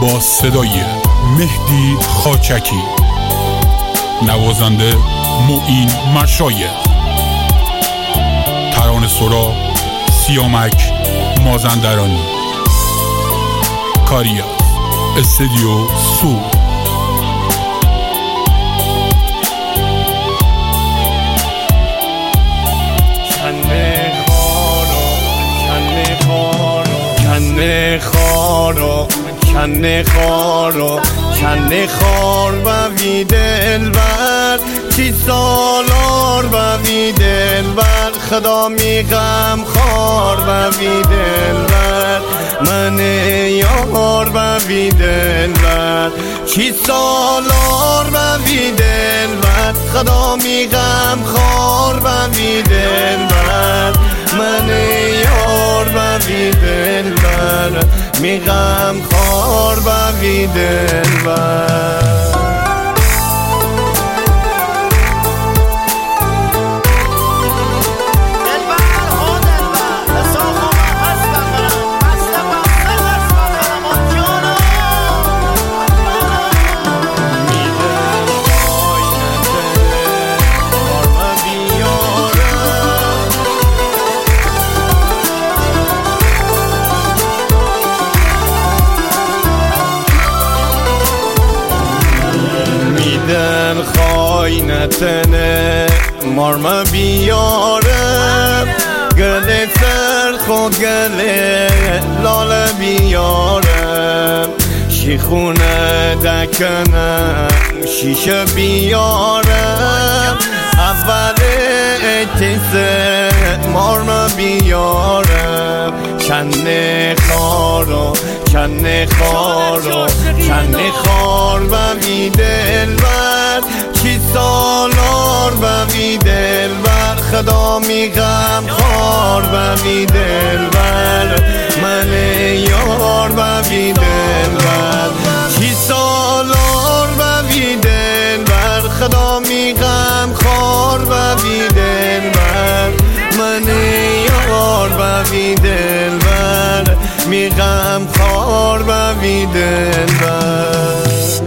با صدای مهدی خاچکی، نوازنده معین مشایخ، ترانه سرا سیامک مازندرانی، کاری از استودیو سور. کنه خار و وی دلبر چی سالار و وی دلبر خدا میغم خار و وی دلبر من یار و وی دلبر چی سالار و وی دلبر خدا میغم خار و وی دلبر من یار و وی دلبر میغم خار و وی دلبر. خاینتنه مارما بیارم گله سرخ و گله لاله بیارم شیخونه دکنم شیشه بیارم اول ایتیسه مارما بیارم کنه خارو کنه خارو کنه خار و وی دلبر چی سالار و وی دلبر خدا میغم خار و وی دلبر من یار و وی دلبر چی سالار و وی دلبر خدا میغم خار و وی دلبر من یار و وی دلبر میغم خار و وی دلبر.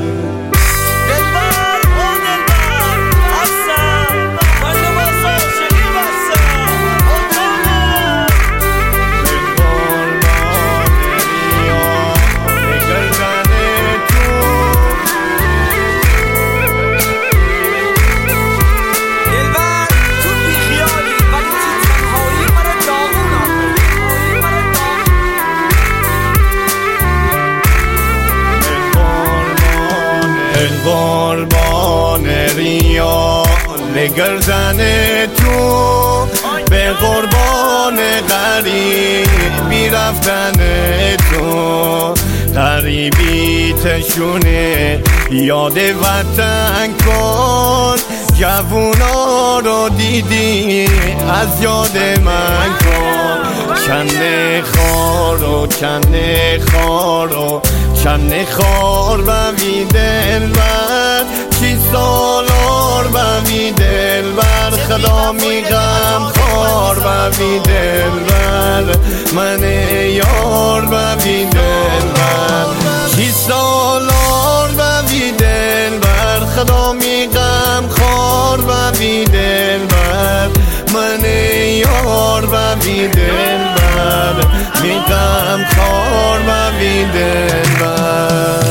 قربان ریال گردن تو به قربان غریبی رفتن تو غریبی تشونه یاد وطن کن جوونا رو دیدی از یاد من کن کنه خارو کنه خارو کنه خار و وی دلبر چی سالار و وی دلبر خدا میغم خار و وی دلبر من یار و وی دلبر چی سالار و وی دلبر خدا میغم خار و وی دلبر من یار و وی دلبر میغم خار و وی دلبر.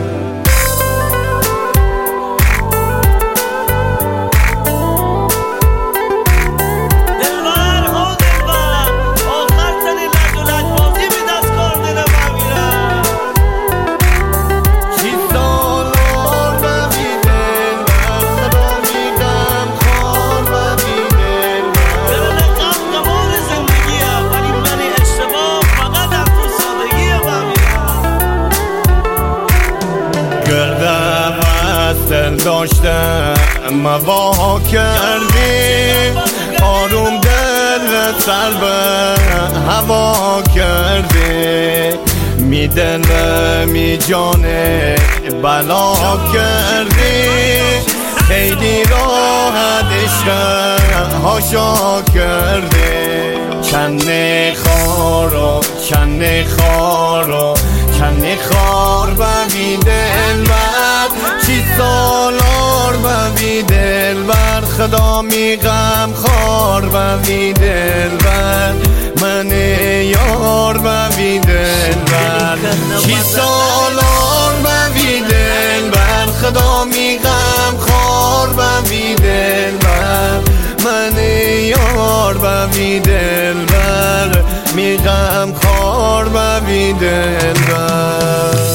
داشتم موا کردی آروم دل سر به هوا کردی می دل می جانه بلا کردی خیلی راحت عشق هاشا کردی کنه خارو کنه خارو تنی خار ببی دلبر 6 سالار ببی دلبر خدا می غم خار ببی دلبر من یار ببی دلبر 6 سالار ببی دلبر خدا می غم خار ببی دلبر من یار ببی دلبر می غم خار ببی دلبر